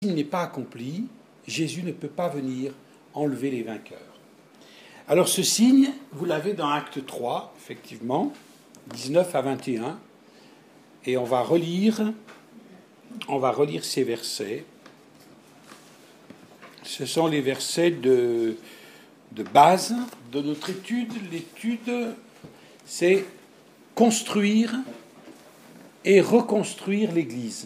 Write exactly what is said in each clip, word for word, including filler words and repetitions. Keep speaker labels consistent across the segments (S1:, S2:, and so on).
S1: signe n'est pas accompli, Jésus ne peut pas venir enlever les vainqueurs. Alors ce signe, vous l'avez dans Acte trois, effectivement, dix-neuf à vingt et un, et on va relire, on va relire ces versets. Ce sont les versets de, de base de notre étude. L'étude, c'est construire et reconstruire l'Église.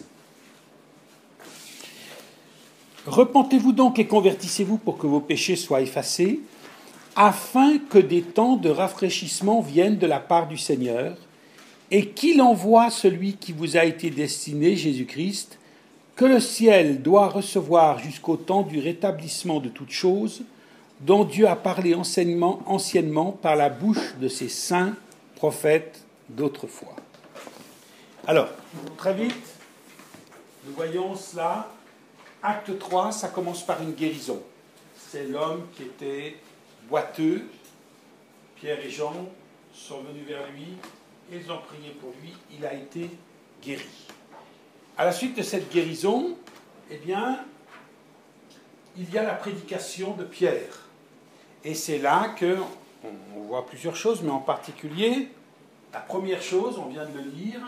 S1: Repentez-vous donc et convertissez-vous pour que vos péchés soient effacés, afin que des temps de rafraîchissement viennent de la part du Seigneur, et qu'il envoie celui qui vous a été destiné, Jésus-Christ, que le ciel doit recevoir jusqu'au temps du rétablissement de toutes choses, dont Dieu a parlé anciennement, anciennement par la bouche de ses saints prophètes d'autrefois. Alors, très vite, nous voyons cela. Acte trois, ça commence par une guérison. C'est l'homme qui était boiteux. Pierre et Jean sont venus vers lui, ils ont prié pour lui, il a été guéri. À la suite de cette guérison, eh bien, il y a la prédication de Pierre. Et c'est là que on voit plusieurs choses, mais en particulier, la première chose, on vient de le lire,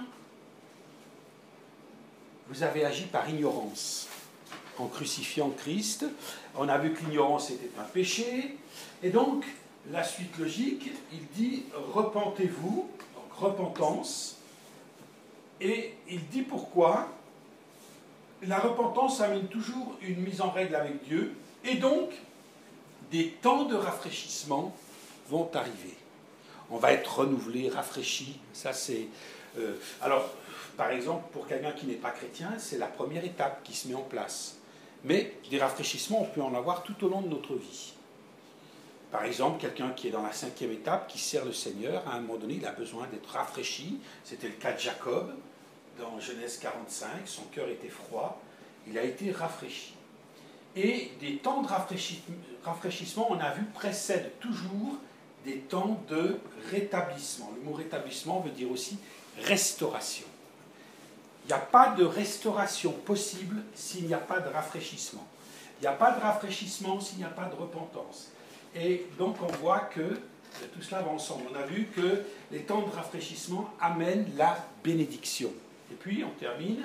S1: vous avez agi par ignorance. En crucifiant Christ, on a vu que l'ignorance était un péché, et donc la suite logique, il dit repentez-vous, donc repentance, et il dit pourquoi. La repentance amène toujours une mise en règle avec Dieu, et donc des temps de rafraîchissement vont arriver. On va être renouvelé, rafraîchi, ça c'est... Euh, alors, par exemple, pour quelqu'un qui n'est pas chrétien, c'est la première étape qui se met en place. Mais des rafraîchissements, on peut en avoir tout au long de notre vie. Par exemple, quelqu'un qui est dans la cinquième étape, qui sert le Seigneur, à un moment donné, il a besoin d'être rafraîchi. C'était le cas de Jacob, dans Genèse quarante-cinq, son cœur était froid, il a été rafraîchi. Et des temps de rafraîchissement, on a vu, précèdent toujours des temps de rétablissement. Le mot rétablissement veut dire aussi restauration. Il n'y a pas de restauration possible s'il n'y a pas de rafraîchissement. Il n'y a pas de rafraîchissement s'il n'y a pas de repentance. Et donc on voit que tout cela va ensemble. On a vu que les temps de rafraîchissement amènent la bénédiction. Et puis on termine.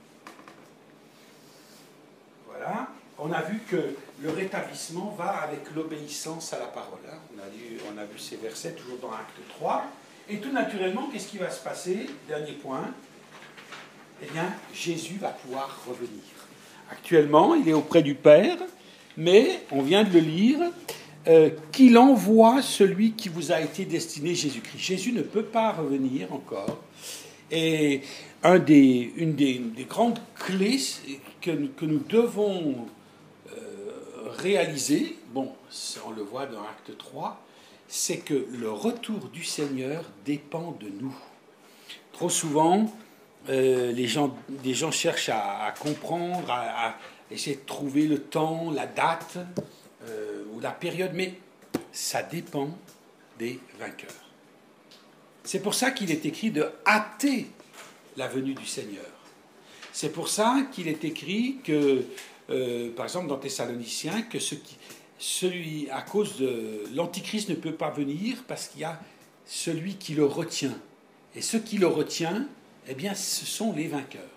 S1: Voilà. On a vu que le rétablissement va avec l'obéissance à la parole. On a vu, on a vu ces versets toujours dans Acte trois. Et tout naturellement, qu'est-ce qui va se passer? Dernier point. Eh bien, Jésus va pouvoir revenir. Actuellement, il est auprès du Père, mais, on vient de le lire, euh, qu'il envoie celui qui vous a été destiné, Jésus-Christ. Jésus ne peut pas revenir encore. Et un des, une des, des grandes clés que, que nous devons euh, réaliser, bon, on le voit dans Acte trois, c'est que le retour du Seigneur dépend de nous. Trop souvent, Euh, les, gens, les gens cherchent à, à comprendre, à, à essayer de trouver le temps, la date euh, ou la période, mais ça dépend des vainqueurs. C'est pour ça qu'il est écrit de hâter la venue du Seigneur. C'est pour ça qu'il est écrit que, euh, par exemple dans Thessaloniciens, que ce qui, celui, à cause de l'Antichrist ne peut pas venir parce qu'il y a celui qui le retient. Et ce qui le retient, eh bien, ce sont les vainqueurs.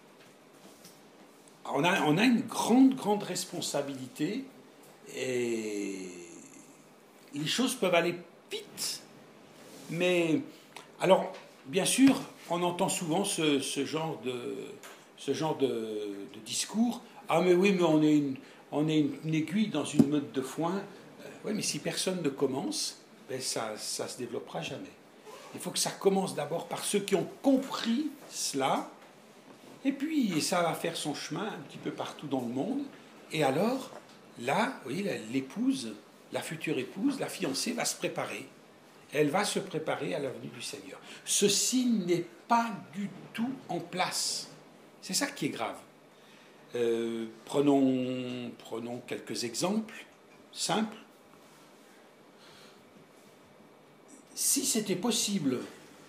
S1: On a, on a une grande, grande responsabilité et les choses peuvent aller vite. Mais, alors, bien sûr, on entend souvent ce, ce genre, de, ce genre de, de discours. Ah, mais oui, mais on est une, on est une, une aiguille dans une meute de foin. Euh, oui, mais si personne ne commence, ben ça ne se développera jamais. Il faut que ça commence d'abord par ceux qui ont compris cela, et puis ça va faire son chemin un petit peu partout dans le monde. Et alors, là, vous voyez, l'épouse, la future épouse, la fiancée va se préparer. Elle va se préparer à la venue du Seigneur. Ceci n'est pas du tout en place. C'est ça qui est grave. Euh, prenons, prenons quelques exemples simples. Si c'était possible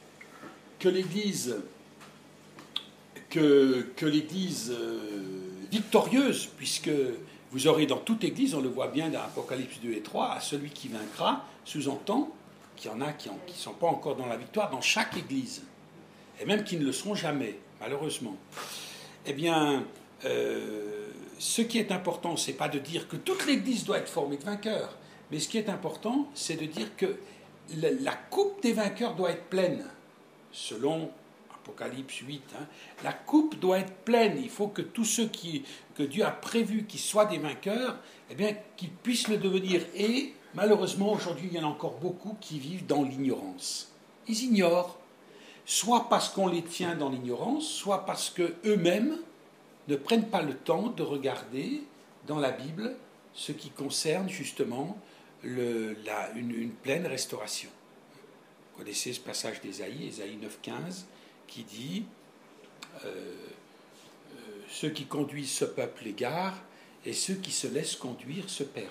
S1: que l'Église, que, que l'Église victorieuse, puisque vous aurez dans toute église, on le voit bien dans Apocalypse deux et trois, à celui qui vaincra, sous-entend qu'il y en a qui ne sont pas encore dans la victoire dans chaque église, et même qui ne le seront jamais, malheureusement. Eh bien, euh, ce qui est important, ce n'est pas de dire que toute l'église doit être formée de vainqueurs, mais ce qui est important, c'est de dire que la, la coupe des vainqueurs doit être pleine, selon Apocalypse huit. Hein. La coupe doit être pleine. Il faut que tous ceux qui, que Dieu a prévu qu'ils soient des vainqueurs, eh bien, qu'ils puissent le devenir. Et malheureusement, aujourd'hui, il y en a encore beaucoup qui vivent dans l'ignorance. Ils ignorent, soit parce qu'on les tient dans l'ignorance, soit parce qu'eux-mêmes ne prennent pas le temps de regarder dans la Bible ce qui concerne justement le, la, une, une pleine restauration. Vous connaissez ce passage d'Ésaïe, Ésaïe neuf quinze, qui dit euh, euh, ceux qui conduisent ce peuple l'égarent, et ceux qui se laissent conduire se perdent.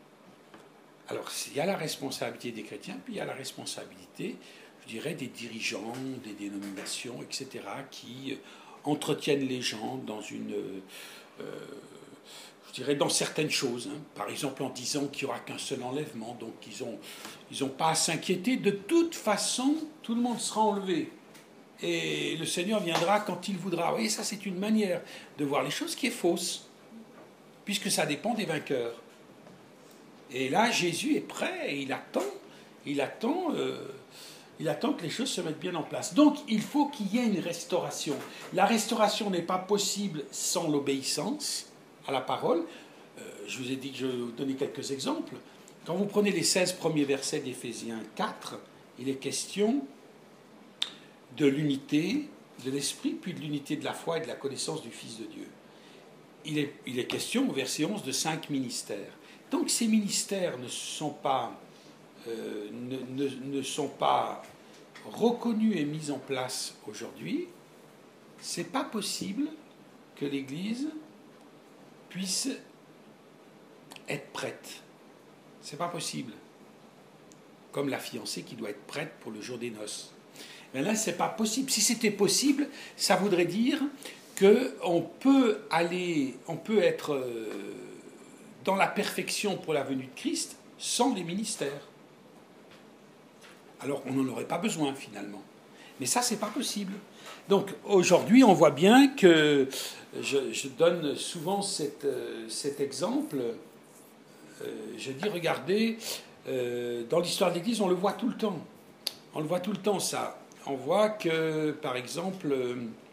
S1: Alors, il y a la responsabilité des chrétiens, puis il y a la responsabilité, je dirais, des dirigeants, des dénominations, et cetera, qui entretiennent les gens dans une... Euh, je dirais dans certaines choses, hein. Par exemple en disant qu'il n'y aura qu'un seul enlèvement, donc ils n'ont ils ont pas à s'inquiéter, de toute façon, tout le monde sera enlevé. Et le Seigneur viendra quand il voudra. Vous voyez, ça c'est une manière de voir les choses qui est fausse, puisque ça dépend des vainqueurs. Et là, Jésus est prêt, et il attend, il attend, euh, il attend que les choses se mettent bien en place. Donc, il faut qu'il y ait une restauration. La restauration n'est pas possible sans l'obéissance à la parole. Euh, je vous ai dit que je vais vous donner quelques exemples. Quand vous prenez les seize premiers versets d'Éphésiens quatre, il est question de l'unité de l'esprit, puis de l'unité de la foi et de la connaissance du Fils de Dieu. Il est, il est question, au verset onze, de cinq ministères. Donc ces ministères ne sont pas, euh, ne, ne, ne sont pas reconnus et mis en place aujourd'hui. Ce n'est pas possible que l'Église puisse être prête. Ce n'est pas possible. Comme la fiancée qui doit être prête pour le jour des noces. Mais là, ce n'est pas possible. Si c'était possible, ça voudrait dire qu'on peut aller, on peut être euh, dans la perfection pour la venue de Christ sans les ministères. Alors on n'en aurait pas besoin finalement. Mais ça, c'est pas possible. Donc aujourd'hui, on voit bien que je, je donne souvent cette, euh, cet exemple. Euh, je dis, regardez, euh, dans l'histoire de l'Église, on le voit tout le temps. On le voit tout le temps, ça. On voit que, par exemple, euh,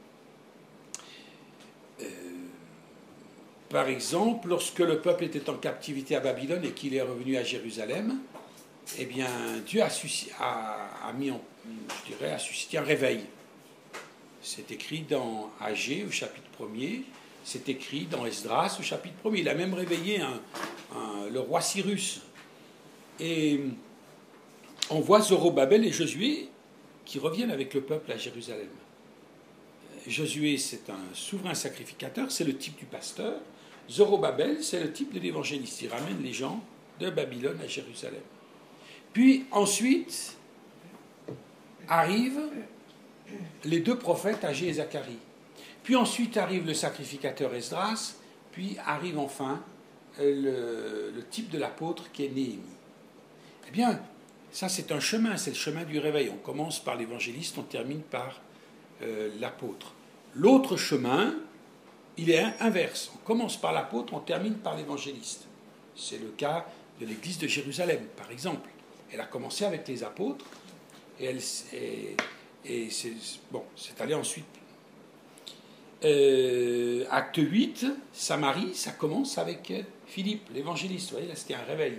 S1: euh, par exemple, lorsque le peuple était en captivité à Babylone et qu'il est revenu à Jérusalem, eh bien, Dieu a, a, a mis en, je dirais, a suscité un réveil. C'est écrit dans Agée au chapitre premier, c'est écrit dans Esdras au chapitre premier. Il a même réveillé un, un, le roi Cyrus. Et on voit Zorobabel et Josué qui reviennent avec le peuple à Jérusalem. Josué, c'est un souverain sacrificateur, c'est le type du pasteur. Zorobabel, c'est le type de l'évangéliste. Il ramène les gens de Babylone à Jérusalem. Puis ensuite arrivent les deux prophètes, Agée et Zacharie. Puis ensuite arrive le sacrificateur Esdras, puis arrive enfin le, le type de l'apôtre qui est Néhémie. Eh bien, ça c'est un chemin, c'est le chemin du réveil. On commence par l'évangéliste, on termine par euh, l'apôtre. L'autre chemin, il est inverse. On commence par l'apôtre, on termine par l'évangéliste. C'est le cas de l'église de Jérusalem, par exemple. Elle a commencé avec les apôtres, et, elle, et, et c'est, bon, c'est allé ensuite. Euh, acte huit, Samarie, ça commence avec Philippe, l'évangéliste. Vous voyez, là, c'était un réveil.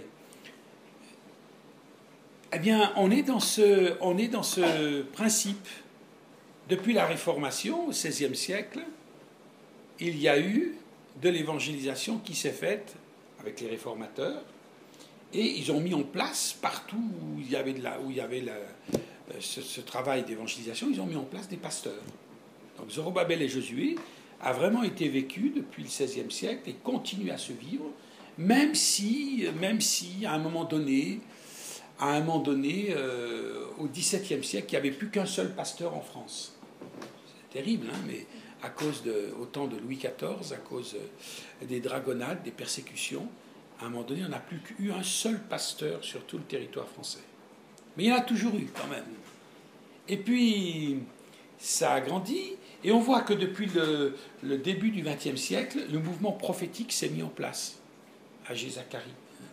S1: Eh bien, on est dans ce, on est dans ce principe. Depuis la Réformation, au seizième siècle, il y a eu de l'évangélisation qui s'est faite avec les réformateurs, et ils ont mis en place, partout où il y avait, de la, où il y avait la, ce, ce travail d'évangélisation, ils ont mis en place des pasteurs. Donc Zorobabel et Josué a vraiment été vécu depuis le seizième siècle et continue à se vivre, même si, même si à un moment donné, à un moment donné, euh, au dix-septième siècle, il n'y avait plus qu'un seul pasteur en France. C'est terrible, hein, mais à cause de, au temps de Louis quatorze, à cause des dragonnades, des persécutions. À un moment donné, on n'a plus eu un seul pasteur sur tout le territoire français. Mais il y en a toujours eu quand même. Et puis, ça a grandi, et on voit que depuis le, le début du vingtième siècle, le mouvement prophétique s'est mis en place. A G Zacharie.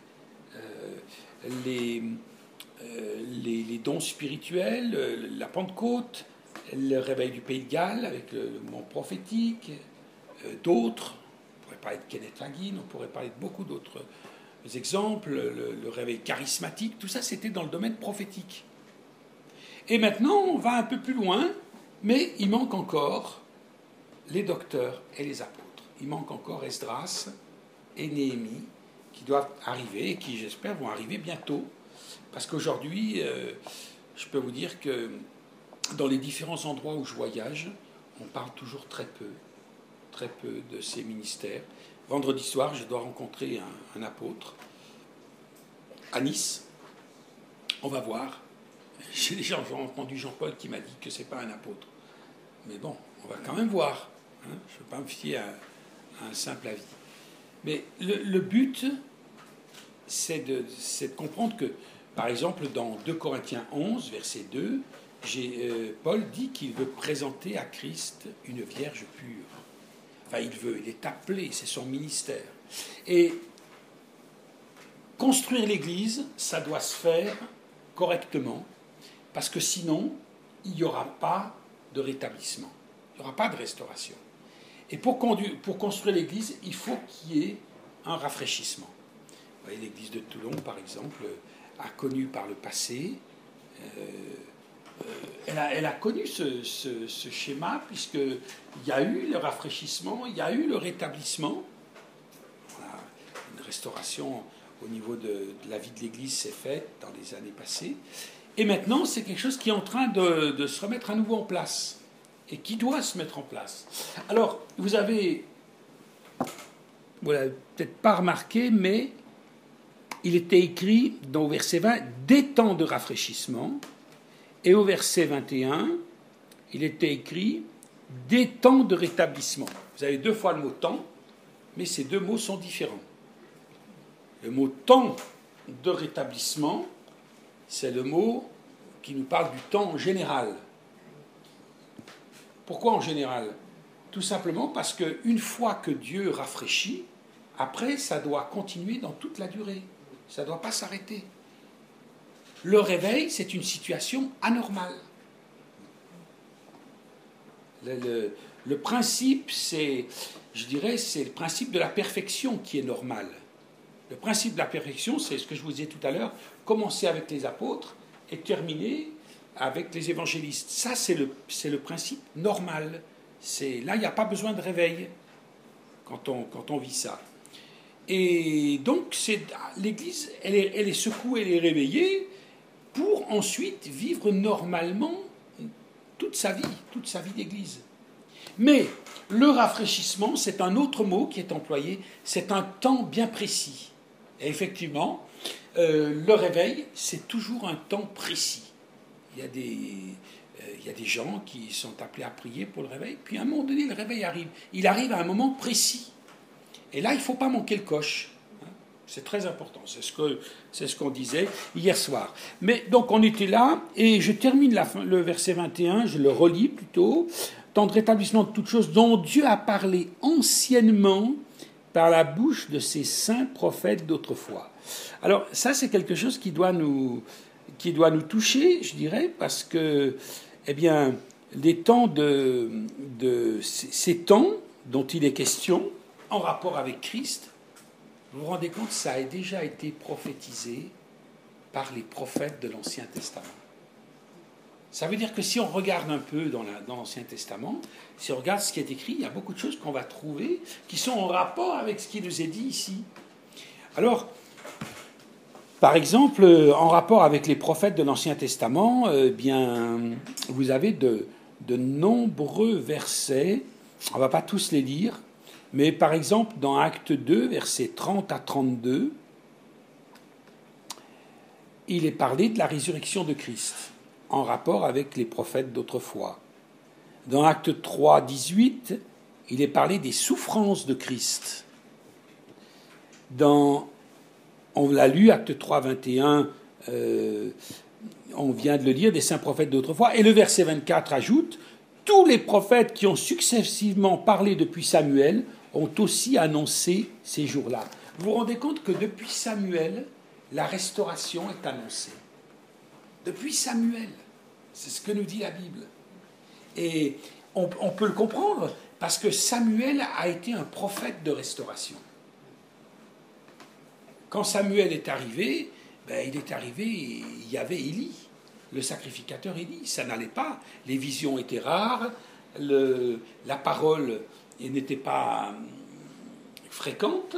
S1: Euh, les, euh, les, les dons spirituels, la Pentecôte, le réveil du Pays de Galles avec le, le mouvement prophétique, euh, d'autres. On pourrait parler de Kenneth Hagin, on pourrait parler de beaucoup d'autres exemples, le, le réveil charismatique, tout ça c'était dans le domaine prophétique. Et maintenant on va un peu plus loin, mais il manque encore les docteurs et les apôtres. Il manque encore Esdras et Néhémie qui doivent arriver et qui j'espère vont arriver bientôt, parce qu'aujourd'hui euh, je peux vous dire que dans les différents endroits où je voyage, on parle toujours très peu, très peu de ces ministères. Vendredi soir, je dois rencontrer un, un apôtre à Nice. On va voir. J'ai déjà entendu Jean-Paul qui m'a dit que ce n'est pas un apôtre. Mais bon, on va quand même voir. Hein. Je ne veux pas me fier à, à un simple avis. Mais le, le but, c'est de, c'est de comprendre que, par exemple, dans deux Corinthiens onze, verset deux, j'ai, euh, Paul dit qu'il veut présenter à Christ une vierge pure. Enfin, il veut, il est appelé, c'est son ministère. Et construire l'Église, ça doit se faire correctement, parce que sinon, il n'y aura pas de rétablissement, il n'y aura pas de restauration. Et pour, conduire, pour construire l'Église, il faut qu'il y ait un rafraîchissement. Vous voyez, l'Église de Toulon, par exemple, a connu par le passé... Euh, Elle a, elle a connu ce, ce, ce schéma, puisqu'il y a eu le rafraîchissement, il y a eu le rétablissement. Voilà, une restauration au niveau de, de la vie de l'Église s'est faite dans les années passées. Et maintenant, c'est quelque chose qui est en train de, de se remettre à nouveau en place, et qui doit se mettre en place. Alors, vous avez, vous l'avez peut-être pas remarqué, mais il était écrit dans le verset vingt, des temps de rafraîchissement. Et au verset vingt et un, il était écrit « des temps de rétablissement ». Vous avez deux fois le mot « temps », mais ces deux mots sont différents. Le mot « temps de rétablissement », c'est le mot qui nous parle du temps en général. Pourquoi en général ? Tout simplement parce qu'une fois que Dieu rafraîchit, après, ça doit continuer dans toute la durée. Ça ne doit pas s'arrêter. Le réveil, c'est une situation anormale. Le, le, le principe, c'est, je dirais, c'est le principe de la perfection qui est normal. Le principe de la perfection, c'est ce que je vous disais tout à l'heure, commencer avec les apôtres et terminer avec les évangélistes. Ça, c'est le, c'est le principe normal. C'est, là, il n'y a pas besoin de réveil quand on, quand on vit ça. Et donc, c'est, l'Église, elle est, elle est secouée, elle est réveillée, pour ensuite vivre normalement toute sa vie, toute sa vie d'Église. Mais le rafraîchissement, c'est un autre mot qui est employé, c'est un temps bien précis. Et effectivement, euh, le réveil, c'est toujours un temps précis. Il y a des, euh, il y a des gens qui sont appelés à prier pour le réveil, puis à un moment donné, le réveil arrive. Il arrive à un moment précis. Et là, il ne faut pas manquer le coche. C'est très important, c'est ce, que, c'est ce qu'on disait hier soir. Mais donc on était là, et je termine la fin, le verset vingt et un, je le relis plutôt. Temps de rétablissement de toutes choses dont Dieu a parlé anciennement par la bouche de ses saints prophètes d'autrefois. Alors ça, c'est quelque chose qui doit nous, qui doit nous toucher, je dirais, parce que, eh bien, les temps de, de ces temps dont il est question, en rapport avec Christ, vous vous rendez compte, ça a déjà été prophétisé par les prophètes de l'Ancien Testament. Ça veut dire que si on regarde un peu dans, la, dans l'Ancien Testament, si on regarde ce qui est écrit, il y a beaucoup de choses qu'on va trouver qui sont en rapport avec ce qui nous est dit ici. Alors, par exemple, en rapport avec les prophètes de l'Ancien Testament, eh bien, vous avez de, de nombreux versets, on ne va pas tous les lire, mais par exemple, dans Acte deux, versets trente à trente-deux, il est parlé de la résurrection de Christ, en rapport avec les prophètes d'autrefois. Dans Actes trois, dix-huit, il est parlé des souffrances de Christ. Dans, on l'a lu, Actes trois, vingt et un, euh, on vient de le lire, des saints prophètes d'autrefois. Et le verset vingt-quatre ajoute, tous les prophètes qui ont successivement parlé depuis Samuel ont aussi annoncé ces jours-là. Vous vous rendez compte que depuis Samuel, la restauration est annoncée. Depuis Samuel, c'est ce que nous dit la Bible. Et on, on peut le comprendre, parce que Samuel a été un prophète de restauration. Quand Samuel est arrivé, ben, il est arrivé, il y avait Élie, le sacrificateur Élie. Ça n'allait pas, les visions étaient rares, le, la parole n'était pas fréquente,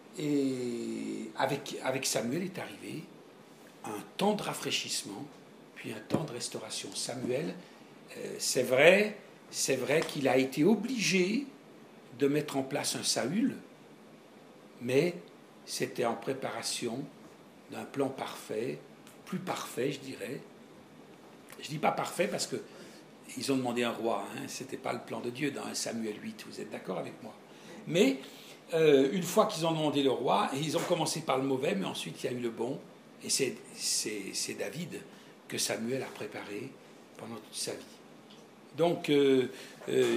S1: et avec, avec Samuel est arrivé un temps de rafraîchissement, puis un temps de restauration. Samuel, euh, c'est vrai, c'est vrai qu'il a été obligé de mettre en place un Saül, mais c'était en préparation d'un plan parfait, plus parfait, je dirais. Je ne dis pas parfait parce que ils ont demandé un roi, hein, ce n'était pas le plan de Dieu dans un Samuel huit, vous êtes d'accord avec moi? Mais euh, une fois qu'ils ont demandé le roi, et ils ont commencé par le mauvais, mais ensuite il y a eu le bon, et c'est, c'est, c'est David que Samuel a préparé pendant toute sa vie. Donc euh, euh,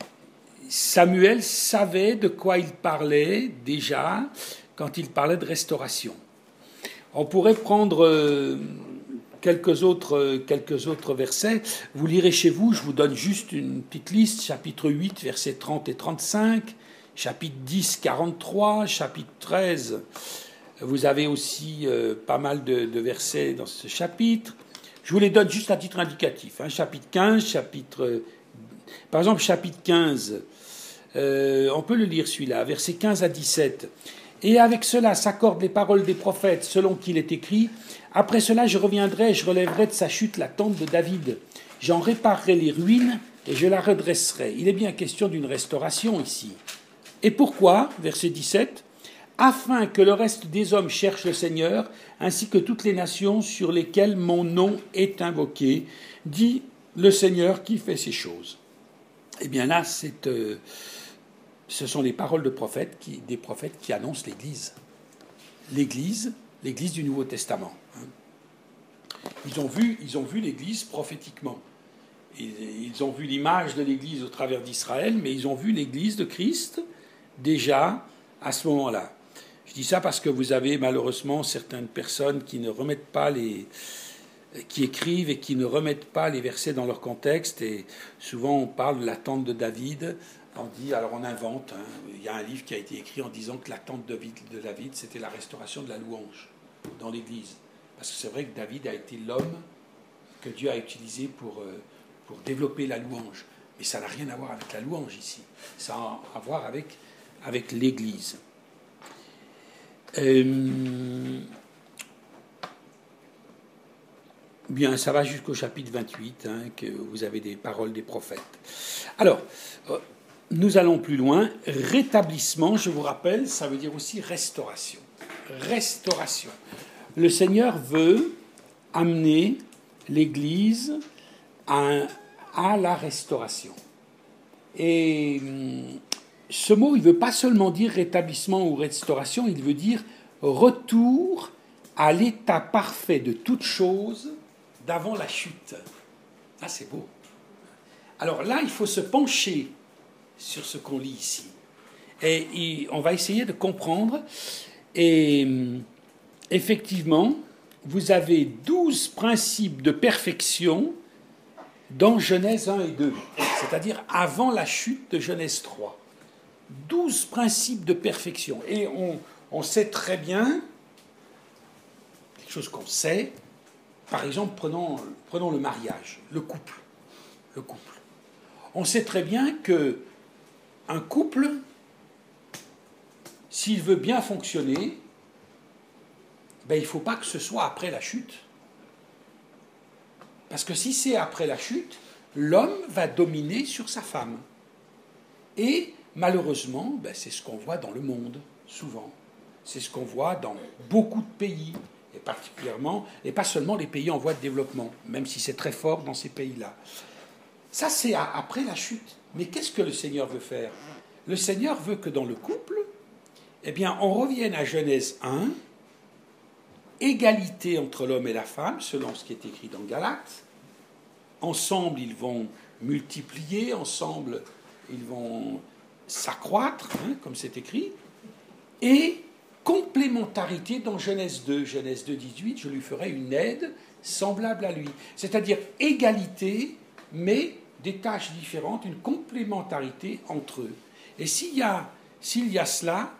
S1: Samuel savait de quoi il parlait déjà quand il parlait de restauration. On pourrait prendre euh, quelques autres, euh, quelques autres versets. Vous lirez chez vous, je vous donne juste une petite liste. Chapitre huit, versets trente et trente-cinq. Chapitre dix, quarante-trois. Chapitre treize. Vous avez aussi euh, pas mal de, de versets dans ce chapitre. Je vous les donne juste à titre indicatif. Hein. Chapitre quinze, chapitre... Euh, par exemple, chapitre quinze, euh, on peut le lire celui-là, versets quinze à dix-sept. Et avec cela s'accordent les paroles des prophètes, selon qu'il est écrit. Après cela, je reviendrai et je relèverai de sa chute la tente de David. J'en réparerai les ruines et je la redresserai. Il est bien question d'une restauration ici. Et pourquoi, verset dix-sept, afin que le reste des hommes cherche le Seigneur, ainsi que toutes les nations sur lesquelles mon nom est invoqué, dit le Seigneur qui fait ces choses. Eh bien là, c'est... Euh, ce sont les paroles de prophètes qui, des prophètes qui annoncent l'Église. L'Église, l'Église du Nouveau Testament. Ils ont vu, ils ont vu l'Église prophétiquement. Ils ont vu l'image de l'Église au travers d'Israël, mais ils ont vu l'Église de Christ déjà à ce moment-là. Je dis ça parce que vous avez malheureusement certaines personnes qui ne remettent pas les... qui écrivent et qui ne remettent pas les versets dans leur contexte. Et souvent on parle de la tente de David. On dit, alors on invente, hein, il y a un livre qui a été écrit en disant que la tente de David, c'était la restauration de la louange dans l'Église. Parce que c'est vrai que David a été l'homme que Dieu a utilisé pour, pour développer la louange. Mais ça n'a rien à voir avec la louange ici. Ça a à voir avec, avec l'Église. Euh, bien, ça va jusqu'au chapitre vingt-huit, hein, que vous avez des paroles des prophètes. Alors... Euh, Nous allons plus loin. Rétablissement, je vous rappelle, ça veut dire aussi restauration. Restauration. Le Seigneur veut amener l'Église à, à la restauration. Et ce mot, il ne veut pas seulement dire rétablissement ou restauration, il veut dire retour à l'état parfait de toute chose d'avant la chute. Ah, c'est beau. Alors là, il faut se pencher sur ce qu'on lit ici. Et on va essayer de comprendre. Et effectivement, vous avez douze principes de perfection dans Genèse un et deux, c'est-à-dire avant la chute de Genèse trois. douze principes de perfection. Et on, on sait très bien, quelque chose qu'on sait, par exemple, prenons, prenons le mariage, le couple. Le couple. On sait très bien que un couple, s'il veut bien fonctionner, ben, il ne faut pas que ce soit après la chute. Parce que si c'est après la chute, l'homme va dominer sur sa femme. Et malheureusement, ben, c'est ce qu'on voit dans le monde, souvent. C'est ce qu'on voit dans beaucoup de pays, et particulièrement, et pas seulement les pays en voie de développement, même si c'est très fort dans ces pays-là. Ça, c'est après la chute. Mais qu'est-ce que le Seigneur veut faire? Le Seigneur veut que dans le couple, eh bien, on revienne à Genèse un, égalité entre l'homme et la femme, selon ce qui est écrit dans Galates. Ensemble, ils vont multiplier, ensemble, ils vont s'accroître, hein, comme c'est écrit. Et complémentarité dans Genèse deux. Genèse deux, dix-huit, je lui ferai une aide semblable à lui. C'est-à-dire égalité, mais des tâches différentes, une complémentarité entre eux. Et s'il y a, s'il y a cela,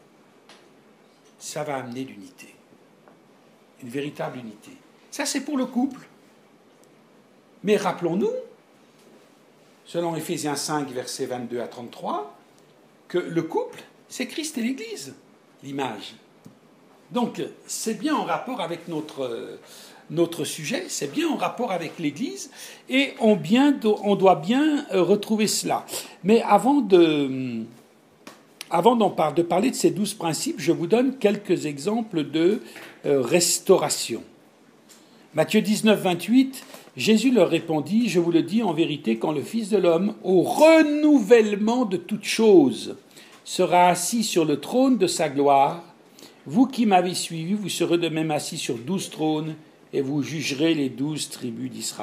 S1: ça va amener l'unité. Une véritable unité. Ça, c'est pour le couple. Mais rappelons-nous, selon Éphésiens cinq, versets vingt-deux à trente-trois, que le couple, c'est Christ et l'Église, l'image. Donc, c'est bien en rapport avec notre, notre sujet, c'est bien en rapport avec l'Église, et on, bien, on doit bien retrouver cela. Mais avant de, avant d'en par, de parler de ces douze principes, je vous donne quelques exemples de euh, restauration. Matthieu dix-neuf, vingt-huit, Jésus leur répondit, « Je vous le dis en vérité, quand le Fils de l'homme, au renouvellement de toutes choses, sera assis sur le trône de sa gloire, vous qui m'avez suivi, vous serez de même assis sur douze trônes, et vous jugerez les douze tribus d'Israël. »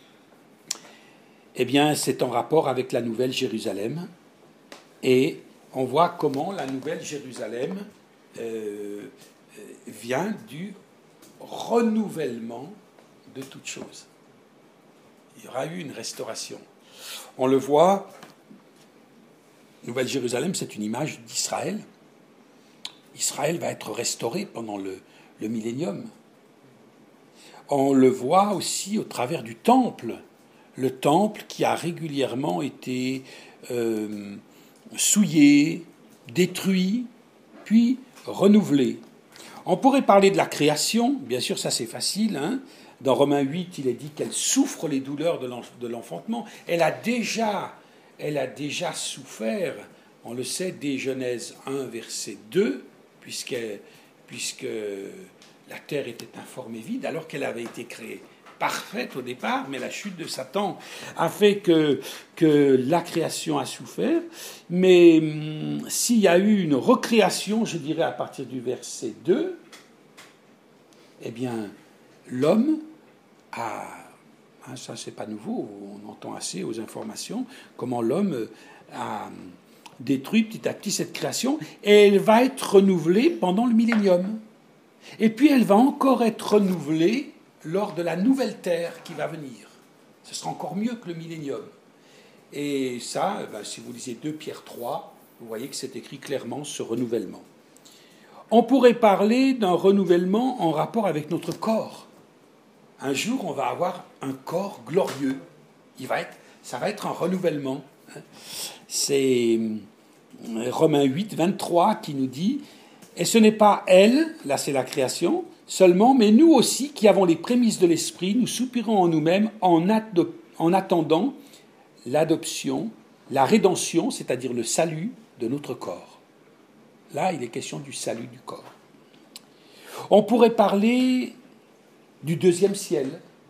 S1: Eh bien, c'est en rapport avec la Nouvelle Jérusalem, et on voit comment la Nouvelle Jérusalem euh, vient du renouvellement de toutes choses. Il y aura eu une restauration. On le voit, Nouvelle Jérusalem, c'est une image d'Israël. Israël va être restauré pendant le, le millénium. On le voit aussi au travers du temple. Le temple qui a régulièrement été euh, souillé, détruit, puis renouvelé. On pourrait parler de la création, bien sûr ça c'est facile, hein. Dans Romains huit, il est dit qu'elle souffre les douleurs de l'enfantement. Elle a déjà, elle a déjà souffert, on le sait, dès Genèse un, verset deux, puisque, puisque la terre était informe et vide, alors qu'elle avait été créée parfaite au départ, mais la chute de Satan a fait que, que la création a souffert. Mais hum, s'il y a eu une recréation, je dirais à partir du verset deux, eh bien, l'homme a, hein, ça c'est pas nouveau, on entend assez aux informations, comment l'homme a détruit petit à petit cette création, et elle va être renouvelée pendant le millénium. Et puis elle va encore être renouvelée lors de la nouvelle terre qui va venir. Ce sera encore mieux que le millénium. Et ça, ben, si vous lisez deux Pierre trois, vous voyez que c'est écrit clairement ce renouvellement. On pourrait parler d'un renouvellement en rapport avec notre corps. Un jour, on va avoir un corps glorieux. Il va être, ça va être un renouvellement. C'est Romains huit, vingt-trois qui nous dit « Et ce n'est pas elle, là c'est la création, seulement, mais nous aussi qui avons les prémices de l'esprit, nous soupirons en nous-mêmes en, en attendant l'adoption, la rédemption, c'est-à-dire le salut de notre corps. » Là, il est question du salut du corps. On pourrait parler du deuxième ciel.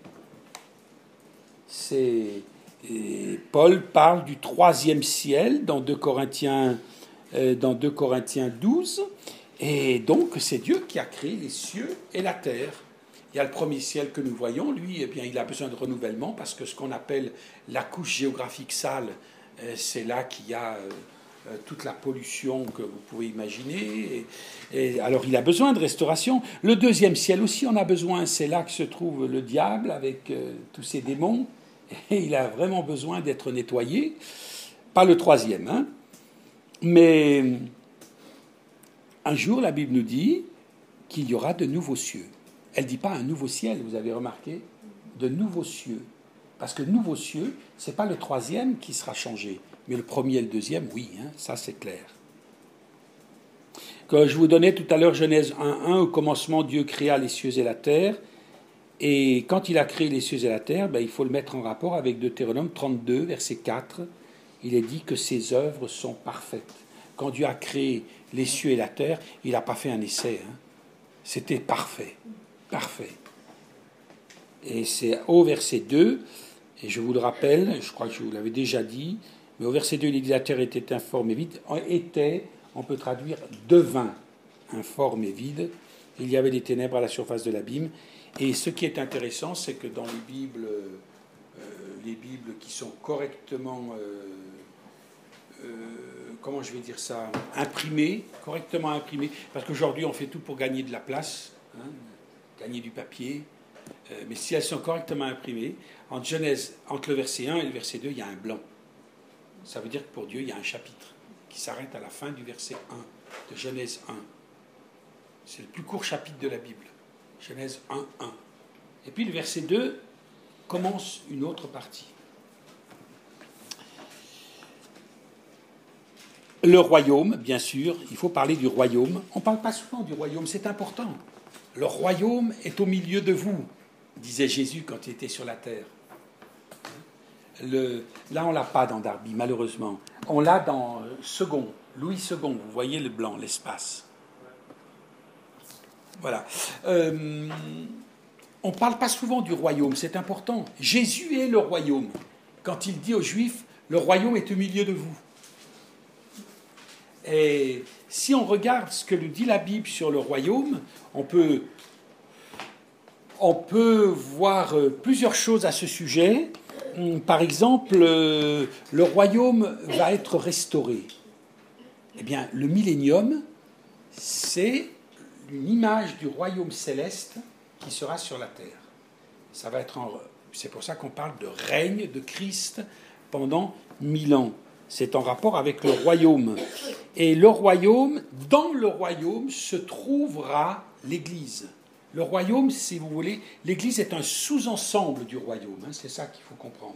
S1: C'est, Paul parle du troisième ciel dans deux Corinthiens, euh, dans deux Corinthiens douze. Et donc, c'est Dieu qui a créé les cieux et la terre. Il y a le premier ciel que nous voyons, lui, eh bien, il a besoin de renouvellement parce que ce qu'on appelle la couche géographique sale, euh, c'est là qu'il y a euh, toute la pollution que vous pouvez imaginer. Et, et alors, il a besoin de restauration. Le deuxième ciel aussi, on a besoin. C'est là que se trouve le diable avec euh, tous ses démons. Et il a vraiment besoin d'être nettoyé. Pas le troisième, hein. Mais un jour, la Bible nous dit qu'il y aura de nouveaux cieux. Elle ne dit pas un nouveau ciel, vous avez remarqué? De nouveaux cieux. Parce que nouveaux cieux, ce n'est pas le troisième qui sera changé, mais le premier et le deuxième, oui, hein, ça c'est clair. Quand je vous donnais tout à l'heure Genèse un, un, au commencement, Dieu créa les cieux et la terre. Et quand il a créé les cieux et la terre, ben, il faut le mettre en rapport avec Deutéronome trente-deux, verset quatre. Il est dit que ses œuvres sont parfaites. Quand Dieu a créé les cieux et la terre, il n'a pas fait un essai. Hein. C'était parfait. Parfait. Et c'est au verset deux, Et je vous le rappelle, je crois que je vous l'avais déjà dit, mais au verset deux, il dit la terre était informe et vide. Était, on peut traduire devint informe et vide. Il y avait des ténèbres à la surface de l'abîme. Et ce qui est intéressant, c'est que dans les Bibles, euh, les Bibles qui sont correctement, euh, euh, comment je vais dire ça, imprimées, correctement imprimées, parce qu'aujourd'hui on fait tout pour gagner de la place, hein, gagner du papier, euh, mais si elles sont correctement imprimées, en Genèse, entre le verset un et le verset deux, il y a un blanc. Ça veut dire que pour Dieu, il y a un chapitre qui s'arrête à la fin du verset un de Genèse un. C'est le plus court chapitre de la Bible. Genèse un, un. Et puis le verset deux commence une autre partie. Le royaume, bien sûr, il faut parler du royaume. On ne parle pas souvent du royaume, c'est important. Le royaume est au milieu de vous, disait Jésus quand il était sur la terre. Le, là, on ne l'a pas dans Darby, malheureusement. On l'a dans Second, Louis Second. Vous voyez le blanc, l'espace. Voilà. Euh, on ne parle pas souvent du royaume, c'est important. Jésus est le royaume. Quand il dit aux Juifs, le royaume est au milieu de vous. Et si on regarde ce que nous dit la Bible sur le royaume, on peut, on peut voir plusieurs choses à ce sujet. Par exemple, le royaume va être restauré. Eh bien, le millénium, c'est une image du royaume céleste qui sera sur la terre. Ça va être en, c'est pour ça qu'on parle de règne de Christ pendant mille ans. C'est en rapport avec le royaume. Et le royaume, dans le royaume, se trouvera l'Église. Le royaume, si vous voulez, l'Église est un sous-ensemble du royaume. Hein, c'est ça qu'il faut comprendre.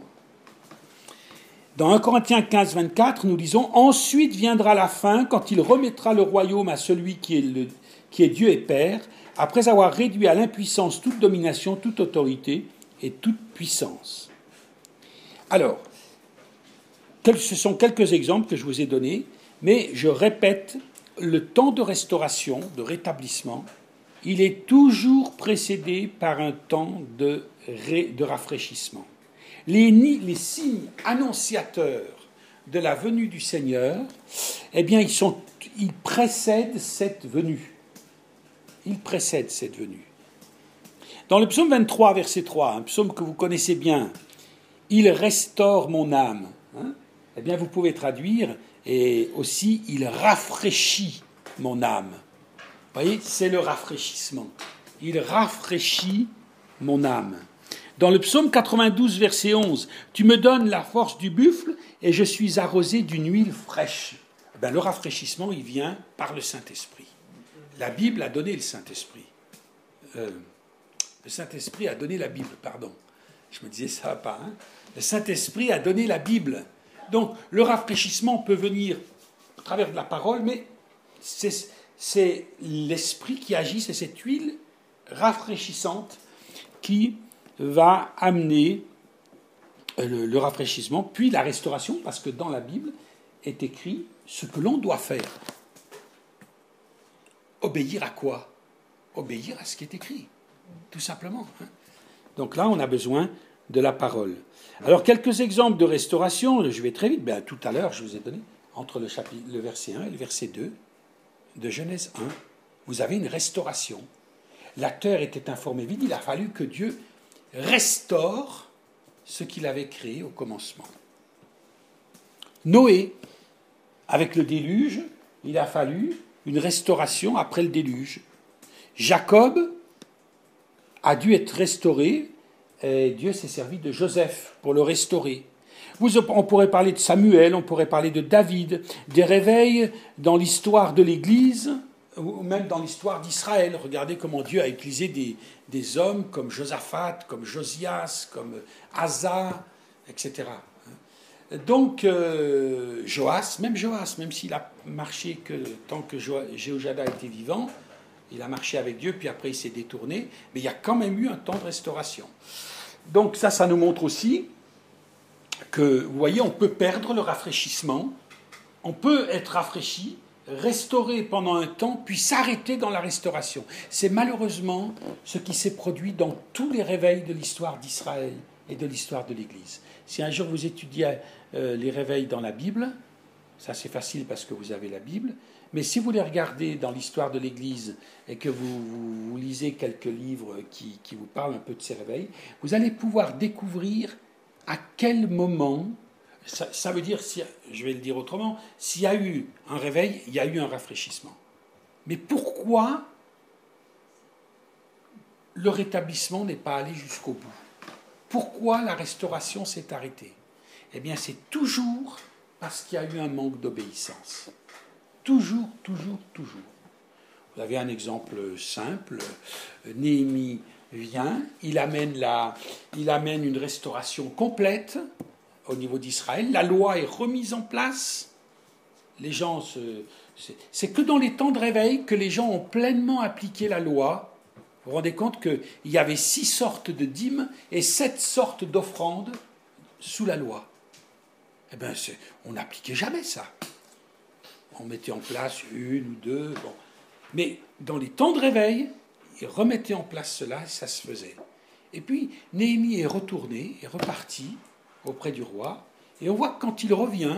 S1: Dans un Corinthiens quinze, vingt-quatre, nous lisons « Ensuite viendra la fin, quand il remettra le royaume à celui qui est, le, qui est Dieu et Père, après avoir réduit à l'impuissance toute domination, toute autorité et toute puissance. » Alors, ce sont quelques exemples que je vous ai donnés, mais je répète, le temps de restauration, de rétablissement, il est toujours précédé par un temps de, ré, de rafraîchissement. Les, les signes annonciateurs de la venue du Seigneur, eh bien, ils, sont, ils précèdent cette venue. Ils précèdent cette venue. Dans le psaume vingt-trois, verset trois, un psaume que vous connaissez bien, « Il restaure mon âme hein », eh bien, vous pouvez traduire, et aussi, « Il rafraîchit mon âme ». Vous voyez, c'est le rafraîchissement. « Il rafraîchit mon âme ». Dans le psaume quatre-vingt-douze, verset onze, « Tu me donnes la force du buffle et je suis arrosé d'une huile fraîche. » Ben, le rafraîchissement, il vient par le Saint-Esprit. La Bible a donné le Saint-Esprit. Euh, le Saint-Esprit a donné la Bible, pardon. Je me disais ça pas. Hein. Le Saint-Esprit a donné la Bible. Donc, le rafraîchissement peut venir au travers de la parole, mais c'est, c'est l'Esprit qui agit, c'est cette huile rafraîchissante qui va amener le, le rafraîchissement, puis la restauration, parce que dans la Bible est écrit ce que l'on doit faire. Obéir à quoi ? Obéir à ce qui est écrit, tout simplement. Donc là, on a besoin de la parole. Alors, quelques exemples de restauration, je vais très vite, ben, tout à l'heure, je vous ai donné, entre le, chapitre, le verset un et le verset deux de Genèse un, vous avez une restauration. La terre était informe et vide, il a fallu que Dieu restaure ce qu'il avait créé au commencement. Noé, avec le déluge, il a fallu une restauration après le déluge. Jacob a dû être restauré, et Dieu s'est servi de Joseph pour le restaurer. Vous, on pourrait parler de Samuel, on pourrait parler de David, des réveils dans l'histoire de l'Église, ou même dans l'histoire d'Israël. Regardez comment Dieu a utilisé des, des hommes comme Josaphat, comme Josias, comme Asa, et cetera. Donc, euh, Joas, même Joas, même s'il a marché que tant que Jéhoiada était vivant, il a marché avec Dieu, puis après il s'est détourné, mais il y a quand même eu un temps de restauration. Donc ça, ça nous montre aussi que, vous voyez, on peut perdre le rafraîchissement, on peut être rafraîchi, restauré pendant un temps, puis s'arrêter dans la restauration. C'est malheureusement ce qui s'est produit dans tous les réveils de l'histoire d'Israël et de l'histoire de l'Église. Si un jour vous étudiez euh, les réveils dans la Bible, ça c'est facile parce que vous avez la Bible, mais si vous les regardez dans l'histoire de l'Église et que vous, vous, vous lisez quelques livres qui, qui vous parlent un peu de ces réveils, vous allez pouvoir découvrir à quel moment, ça, ça veut dire, si, je vais le dire autrement, s'il y a eu un réveil, il y a eu un rafraîchissement. Mais pourquoi le rétablissement n'est pas allé jusqu'au bout? Pourquoi la restauration s'est arrêtée? Eh bien, c'est toujours parce qu'il y a eu un manque d'obéissance. Toujours, toujours, toujours. Vous avez un exemple simple. Néhémie vient, il amène, la, il amène une restauration complète au niveau d'Israël. La loi est remise en place. Les gens se... C'est, c'est que dans les temps de réveil que les gens ont pleinement appliqué la loi. Vous vous rendez compte qu'il y avait six sortes de dîmes et sept sortes d'offrandes sous la loi. Eh bien, c'est, on n'appliquait jamais ça. On mettait en place une ou deux. Bon. Mais dans les temps de réveil, ils remettaient en place cela et ça se faisait. Et puis, Néhémie est retourné, est reparti auprès du roi. Et on voit que quand il revient,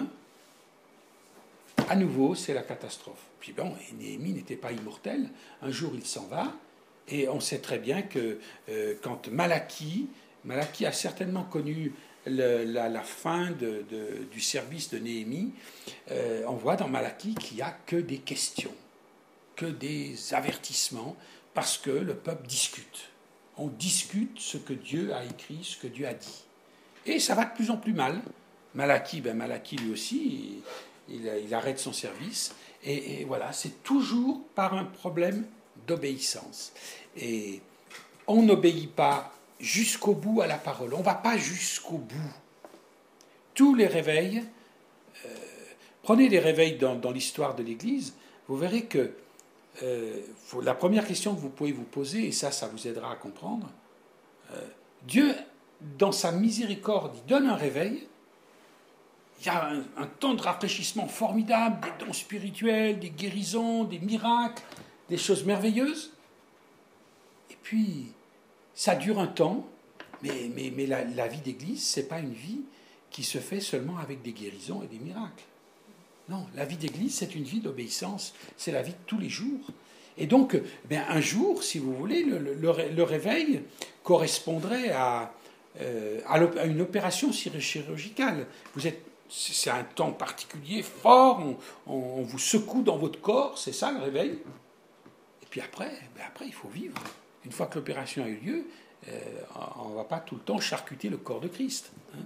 S1: à nouveau, c'est la catastrophe. Puis bon, Néhémie n'était pas immortel. Un jour, il s'en va. Et on sait très bien que euh, quand Malachie, Malachie a certainement connu le, la, la fin de, de, du service de Néhémie, euh, on voit dans Malachie qu'il n'y a que des questions, que des avertissements, parce que le peuple discute. On discute ce que Dieu a écrit, ce que Dieu a dit. Et ça va de plus en plus mal. Malachie, ben Malachie lui aussi, il, il, il arrête son service. Et, et voilà, c'est toujours par un problème d'obéissance. Et on n'obéit pas jusqu'au bout à la parole. On ne va pas jusqu'au bout. Tous les réveils, euh, prenez les réveils dans, dans l'histoire de l'Église, vous verrez que euh, faut, la première question que vous pouvez vous poser, et ça, ça vous aidera à comprendre, euh, Dieu, dans sa miséricorde, il donne un réveil. Il y a un, un temps de rafraîchissement formidable, des dons spirituels, des guérisons, des miracles, des choses merveilleuses. Et puis, ça dure un temps, mais, mais, mais la, la vie d'église, ce n'est pas une vie qui se fait seulement avec des guérisons et des miracles. Non, la vie d'église, c'est une vie d'obéissance, c'est la vie de tous les jours. Et donc, ben, un jour, si vous voulez, le, le, le réveil correspondrait à, euh, à une opération chirurgicale. Vous êtes, c'est un temps particulier, fort, on, on, on vous secoue dans votre corps, c'est ça le réveil. Et puis après, ben après, il faut vivre. Une fois que l'opération a eu lieu, euh, on ne va pas tout le temps charcuter le corps de Christ. Hein.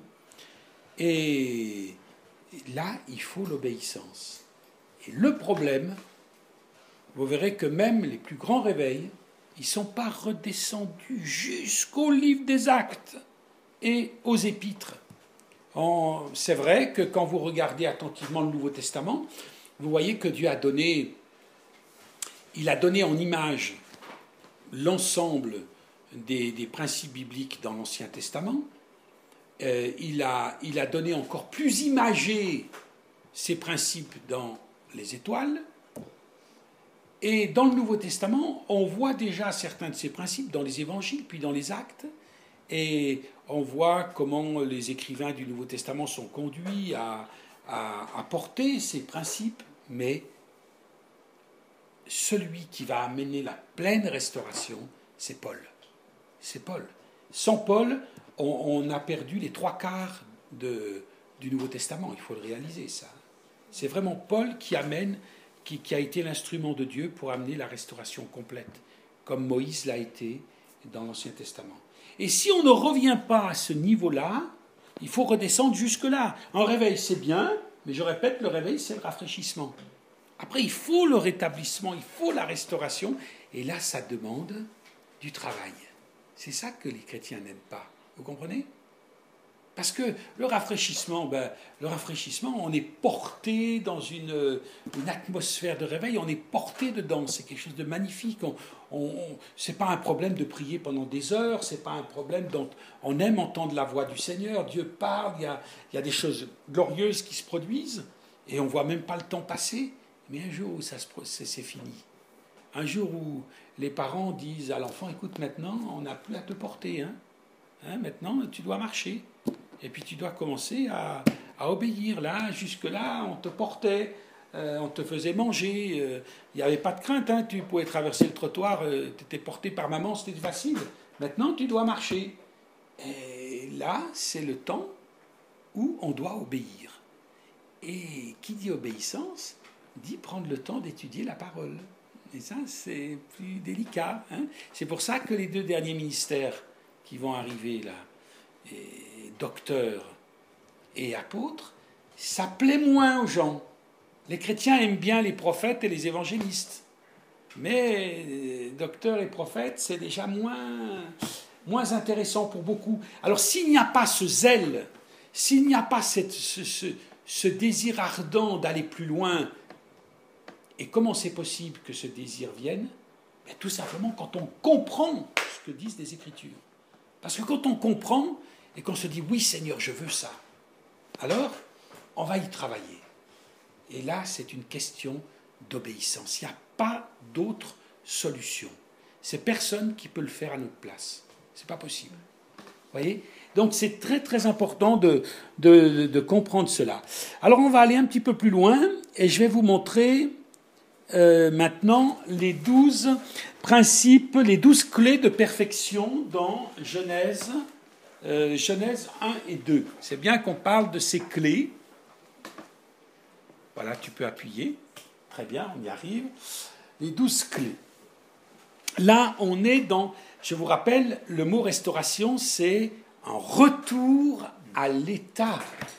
S1: Et là, il faut l'obéissance. Et le problème, vous verrez que même les plus grands réveils, ils ne sont pas redescendus jusqu'au livre des Actes et aux Épîtres. En, c'est vrai que quand vous regardez attentivement le Nouveau Testament, vous voyez que Dieu a donné, il a donné en image l'ensemble des, des principes bibliques dans l'Ancien Testament. Euh, il, a, il a donné encore plus imagé ces principes dans les étoiles. Et dans le Nouveau Testament, on voit déjà certains de ces principes dans les évangiles, puis dans les actes. Et on voit comment les écrivains du Nouveau Testament sont conduits à, à, à porter ces principes, mais celui qui va amener la pleine restauration, c'est Paul. C'est Paul. Sans Paul, on, on a perdu les trois quarts de, du Nouveau Testament. Il faut le réaliser, ça. C'est vraiment Paul qui amène, qui, qui a été l'instrument de Dieu pour amener la restauration complète, comme Moïse l'a été dans l'Ancien Testament. Et si on ne revient pas à ce niveau-là, il faut redescendre jusque-là. Un réveil, c'est bien, mais je répète, le réveil, c'est le rafraîchissement. Après, il faut le rétablissement, il faut la restauration, et là, ça demande du travail. C'est ça que les chrétiens n'aiment pas. Vous comprenez ? Parce que le rafraîchissement, ben, le rafraîchissement, on est porté dans une, une atmosphère de réveil, on est porté dedans, c'est quelque chose de magnifique. On, on, c'est pas un problème de prier pendant des heures, c'est pas un problème dont on aime entendre la voix du Seigneur, Dieu parle, il y a, il y a des choses glorieuses qui se produisent, et on voit même pas le temps passer. Mais un jour où ça se, c'est, c'est fini. Un jour où les parents disent à l'enfant, écoute, maintenant, on n'a plus à te porter, hein. Hein, maintenant, tu dois marcher. Et puis tu dois commencer à, à obéir. Là, jusque-là, on te portait, euh, on te faisait manger. Il euh, n'y avait pas de crainte. Hein, tu pouvais traverser le trottoir, euh, tu étais porté par maman, c'était facile. Maintenant, tu dois marcher. Et là, c'est le temps où on doit obéir. Et qui dit obéissance, dit prendre le temps d'étudier la parole. Et ça, c'est plus délicat. Hein. C'est pour ça que les deux derniers ministères qui vont arriver là, et docteurs et apôtres, ça plaît moins aux gens. Les chrétiens aiment bien les prophètes et les évangélistes. Mais docteurs et prophètes, c'est déjà moins, moins intéressant pour beaucoup. Alors s'il n'y a pas ce zèle, s'il n'y a pas cette, ce, ce, ce désir ardent d'aller plus loin, et comment c'est possible que ce désir vienne? Ben, tout simplement quand on comprend ce que disent les Écritures. Parce que quand on comprend et qu'on se dit « Oui Seigneur, je veux ça », alors on va y travailler. Et là, c'est une question d'obéissance. Il n'y a pas d'autre solution. C'est personne qui peut le faire à notre place. Ce n'est pas possible. Vous voyez ? Donc c'est très très important de, de, de comprendre cela. Alors on va aller un petit peu plus loin et je vais vous montrer euh, maintenant les douze principes, les douze clés de perfection dans Genèse, euh, Genèse un et deux. C'est bien qu'on parle de ces clés. Voilà, tu peux appuyer. Très bien, on y arrive. Les douze clés. Là, on est dans, je vous rappelle, le mot restauration, c'est un retour à l'état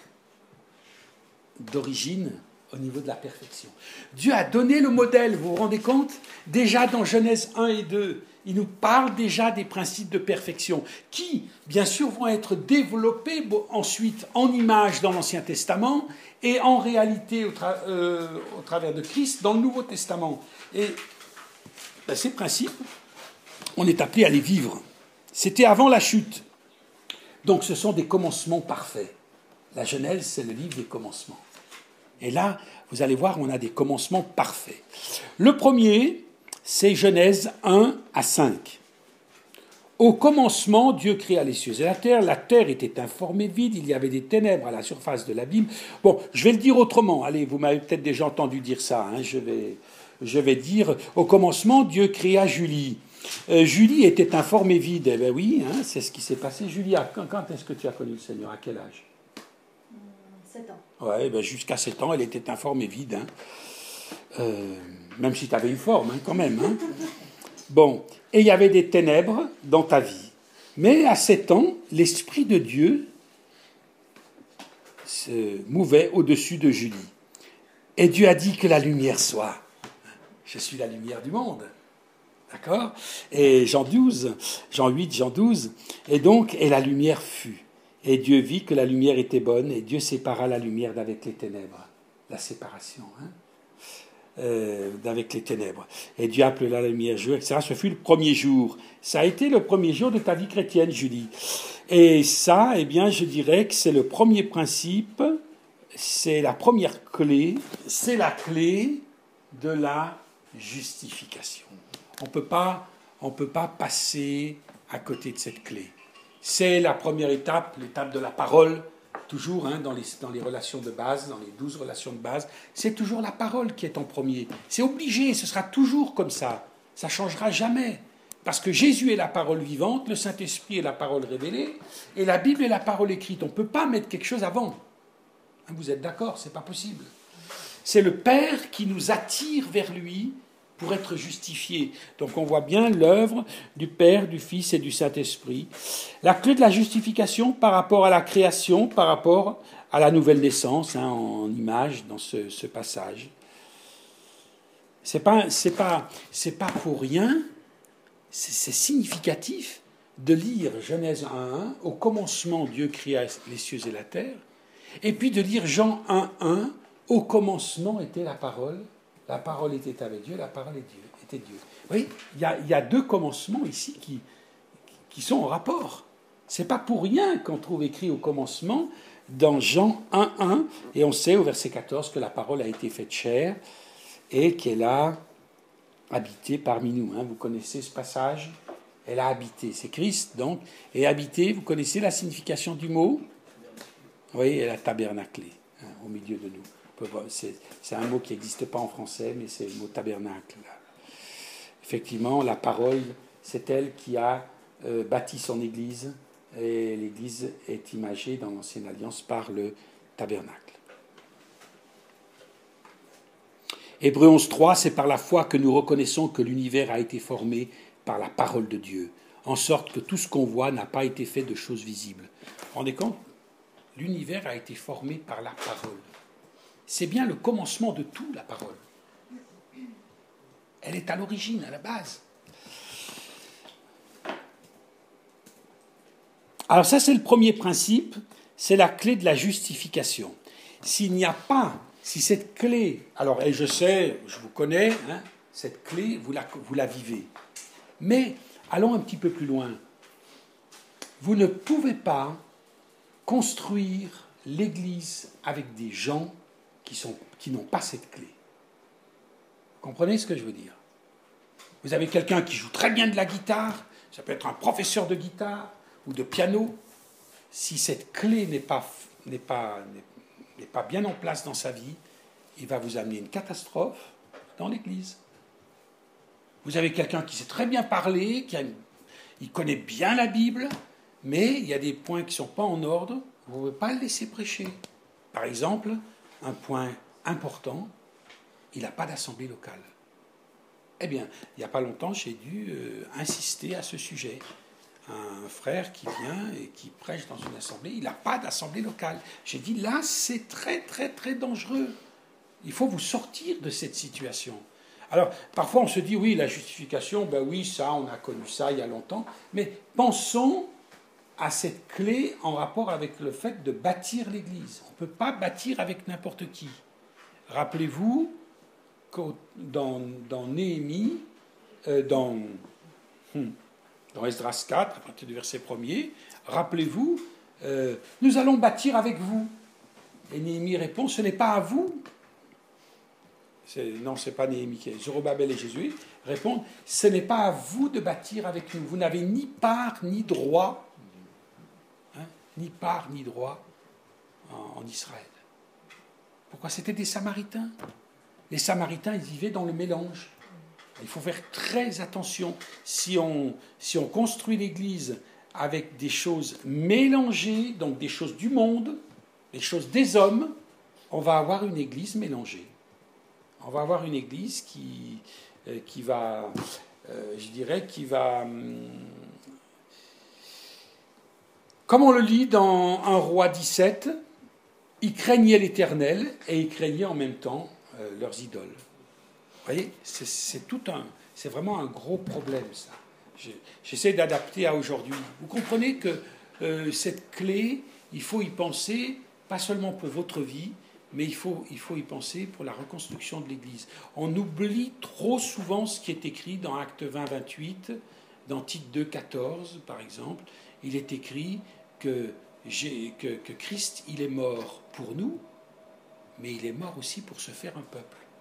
S1: d'origine au niveau de la perfection. Dieu a donné le modèle, vous vous rendez compte? Déjà dans Genèse un et deux, il nous parle déjà des principes de perfection qui, bien sûr, vont être développés ensuite en images dans l'Ancien Testament et en réalité au, tra- euh, au travers de Christ dans le Nouveau Testament. Et ben, ces principes, on est appelé à les vivre. C'était avant la chute. Donc ce sont des commencements parfaits. La Genèse, c'est le livre des commencements. Et là, vous allez voir, on a des commencements parfaits. Le premier, c'est Genèse un à cinq. Au commencement, Dieu créa les cieux et la terre. La terre était informée vide, il y avait des ténèbres à la surface de l'abîme. Bon, je vais le dire autrement. Allez, vous m'avez peut-être déjà entendu dire ça. Hein. Je vais, je vais dire, au commencement, Dieu créa Julie. Euh, Julie était informée vide. Eh bien oui, hein, c'est ce qui s'est passé. Julie, quand, quand est-ce que tu as connu le Seigneur? À quel âge?
S2: sept ans.
S1: Ouais, ben jusqu'à sept ans, elle était informée vide. Hein. Euh, même si tu avais une forme, hein, quand même. Hein. Bon, et il y avait des ténèbres dans ta vie. Mais à sept ans, l'Esprit de Dieu se mouvait au-dessus de Julie. Et Dieu a dit que la lumière soit. Je suis la lumière du monde. D'accord? Et Jean douze, Jean huit, Jean douze. Et donc, et la lumière fut. Et Dieu vit que la lumière était bonne, et Dieu sépara la lumière d'avec les ténèbres. La séparation, hein, euh, d'avec les ténèbres. Et Dieu appela la lumière jour, et cetera. Ce fut le premier jour. Ça a été le premier jour de ta vie chrétienne, Julie. Et ça, eh bien, je dirais que c'est le premier principe, c'est la première clé, c'est la clé de la justification. On peut pas, on peut pas passer à côté de cette clé. C'est la première étape, l'étape de la parole, toujours hein, dans, les, dans les relations de base, dans les douze relations de base. C'est toujours la parole qui est en premier. C'est obligé, ce sera toujours comme ça. Ça ne changera jamais. Parce que Jésus est la parole vivante, le Saint-Esprit est la parole révélée, et la Bible est la parole écrite. On ne peut pas mettre quelque chose avant. Vous êtes d'accord? Ce n'est pas possible. C'est le Père qui nous attire vers lui pour être justifié. Donc on voit bien l'œuvre du Père, du Fils et du Saint-Esprit. La clé de la justification par rapport à la création, par rapport à la nouvelle naissance, hein, en image dans ce, ce passage. C'est pas, c'est pas, c'est pas pour rien, c'est, c'est significatif de lire Genèse un un, au commencement Dieu créa les cieux et la terre, et puis de lire Jean un un, au commencement était la parole. La parole était avec Dieu, la parole est Dieu, était Dieu. Oui, il y a, il y a deux commencements ici qui, qui sont en rapport. Ce n'est pas pour rien qu'on trouve écrit au commencement dans Jean un un, et on sait au verset quatorze que la parole a été faite chair et qu'elle a habité parmi nous. Hein. Vous connaissez ce passage? Elle a habité. C'est Christ, donc. Et habité, vous connaissez la signification du mot? Oui, elle a tabernaclé, hein, au milieu de nous. C'est, c'est un mot qui n'existe pas en français, mais c'est le mot tabernacle. Là. Effectivement, la parole, c'est elle qui a euh, bâti son Église, et l'Église est imagée dans l'Ancienne Alliance par le tabernacle. Hébreux onze trois, c'est par la foi que nous reconnaissons que l'univers a été formé par la parole de Dieu, en sorte que tout ce qu'on voit n'a pas été fait de choses visibles. Vous vous rendez compte? L'univers a été formé par la parole. C'est bien le commencement de tout, la parole. Elle est à l'origine, à la base. Alors ça, c'est le premier principe, c'est la clé de la justification. S'il n'y a pas, si cette clé, alors et je sais, je vous connais, hein, cette clé, vous la, vous la vivez. Mais allons un petit peu plus loin. Vous ne pouvez pas construire l'Église avec des gens qui, sont, qui n'ont pas cette clé. Vous comprenez ce que je veux dire? Vous avez quelqu'un qui joue très bien de la guitare, ça peut être un professeur de guitare ou de piano. Si cette clé n'est pas, n'est pas, n'est pas bien en place dans sa vie, il va vous amener une catastrophe dans l'Église. Vous avez quelqu'un qui sait très bien parler, qui a une, il connaît bien la Bible, mais il y a des points qui ne sont pas en ordre, vous ne pouvez pas le laisser prêcher. Par exemple, un point important, il n'a pas d'assemblée locale. Eh bien, il n'y a pas longtemps, j'ai dû euh, insister à ce sujet. Un frère qui vient et qui prêche dans une assemblée, il n'a pas d'assemblée locale. J'ai dit, là, c'est très, très, très dangereux. Il faut vous sortir de cette situation. Alors, parfois, on se dit, oui, la justification, ben oui, ça, on a connu ça il y a longtemps. Mais pensons à cette clé en rapport avec le fait de bâtir l'Église. On ne peut pas bâtir avec n'importe qui. Rappelez-vous, dans, dans Néhémie, euh, dans, dans Esdras quatre, à partir du verset premier, rappelez-vous, euh, nous allons bâtir avec vous. Et Néhémie répond, ce n'est pas à vous. C'est, non, ce n'est pas Néhémie, Zorobabel et Jésus répondent, ce n'est pas à vous de bâtir avec nous. Vous n'avez ni part ni droit, hein, ni part ni droit en, en Israël. Pourquoi? C'était des Samaritains. Les Samaritains, ils vivaient dans le mélange. Il faut faire très attention. Si on, si on construit l'Église avec des choses mélangées, donc des choses du monde, des choses des hommes, on va avoir une Église mélangée. On va avoir une Église qui, euh, qui va, euh, je dirais, qui va... Hum, comme on le lit dans un roi dix-sept, ils craignaient l'Éternel et ils craignaient en même temps euh, leurs idoles. Vous voyez, c'est, c'est, tout un, c'est vraiment un gros problème, ça. Je, j'essaie d'adapter à aujourd'hui. Vous comprenez que euh, cette clé, il faut y penser, pas seulement pour votre vie, mais il faut, il faut y penser pour la reconstruction de l'Église. On oublie trop souvent ce qui est écrit dans Actes vingt, vingt-huit, dans Tite deux, quatorze, par exemple. Il est écrit que, j'ai, que, que Christ, il est mort pour nous, mais il est mort aussi pour se faire un peuple.